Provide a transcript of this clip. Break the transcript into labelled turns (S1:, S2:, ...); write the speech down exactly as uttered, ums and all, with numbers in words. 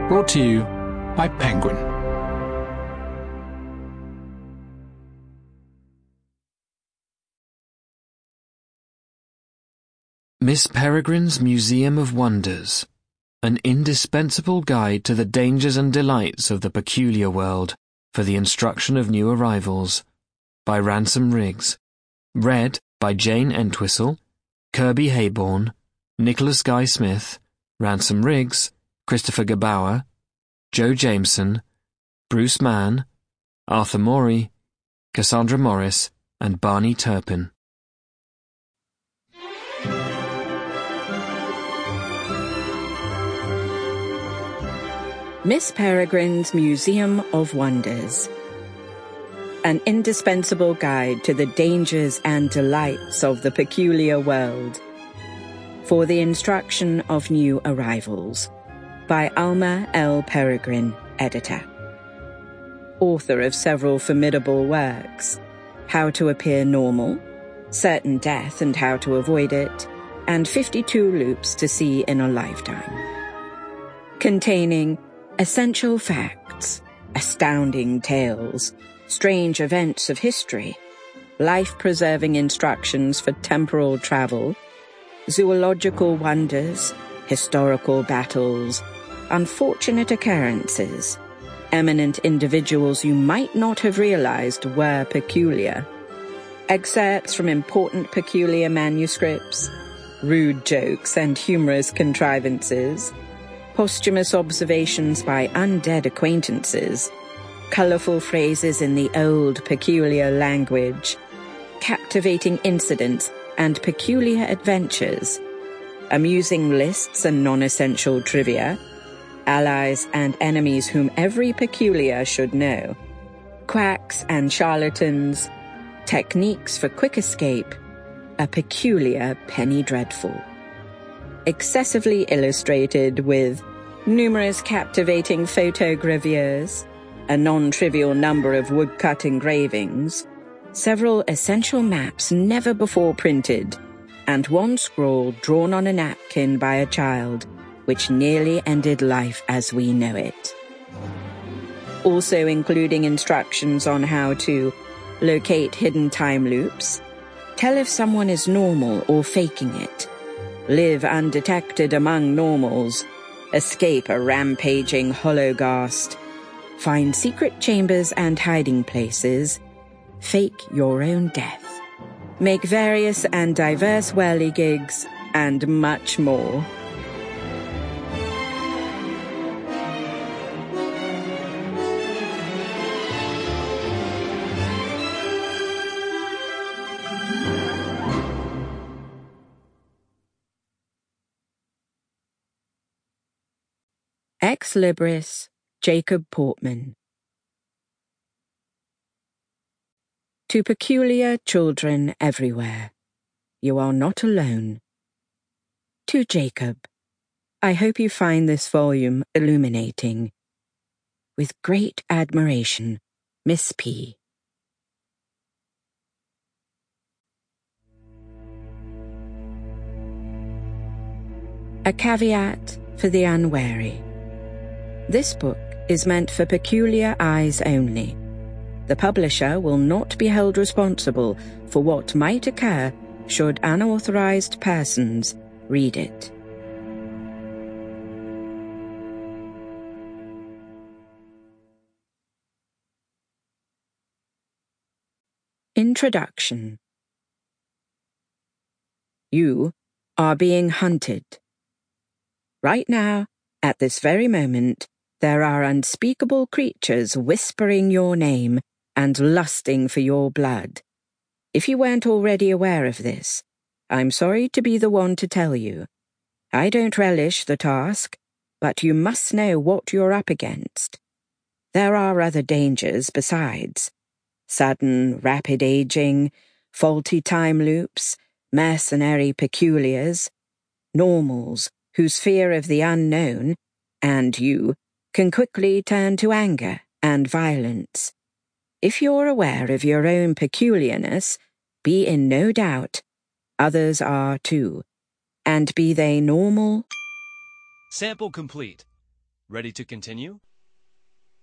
S1: Brought to you by Penguin. Miss Peregrine's Museum of Wonders, an indispensable guide to the dangers and delights of the peculiar world for the instruction of new arrivals, by Ransom Riggs. Read by Jane Entwistle, Kirby Hayborn, Nicholas Guy Smith, Ransom Riggs, Christopher Gebauer, Joe Jameson, Bruce Mann, Arthur Morey, Cassandra Morris, and Barney Turpin.
S2: Miss Peregrine's Museum of Wonders. An indispensable guide to the dangers and delights of the peculiar world for the instruction of new arrivals, by Alma L. Peregrine, editor. Author of several formidable works, How to Appear Normal, Certain Death and How to Avoid It, and fifty-two Loops to See in a Lifetime. Containing essential facts, astounding tales, strange events of history, life-preserving instructions for temporal travel, zoological wonders, historical battles, unfortunate occurrences, eminent individuals you might not have realized were peculiar, excerpts from important peculiar manuscripts, rude jokes and humorous contrivances, posthumous observations by undead acquaintances, colorful phrases in the old peculiar language, captivating incidents and peculiar adventures, amusing lists and non-essential trivia, allies and enemies whom every peculiar should know, quacks and charlatans, techniques for quick escape, a peculiar penny dreadful. Excessively illustrated with numerous captivating photogravures, a non-trivial number of woodcut engravings, several essential maps never before printed, and one scroll drawn on a napkin by a child, which nearly ended life as we know it. Also including instructions on how to locate hidden time loops, tell if someone is normal or faking it, live undetected among normals, escape a rampaging hologhast, find secret chambers and hiding places, fake your own death, make various and diverse whirligigs, and much more. Ex Libris, Jacob Portman. To peculiar children everywhere, you are not alone. To Jacob, I hope you find this volume illuminating. With great admiration, Miss P. A caveat for the unwary. This book is meant for peculiar eyes only. The publisher will not be held responsible for what might occur should unauthorized persons read it. Introduction. You are being hunted. Right now, at this very moment, there are unspeakable creatures whispering your name and lusting for your blood. If you weren't already aware of this, I'm sorry to be the one to tell you. I don't relish the task, but you must know what you're up against. There are other dangers besides. Sudden, rapid aging, faulty time loops, mercenary peculiars, normals whose fear of the unknown, and you, can quickly turn to anger and violence. If you're aware of your own peculiarness, be in no doubt others are too. And be they normal?
S3: Sample complete. Ready to continue?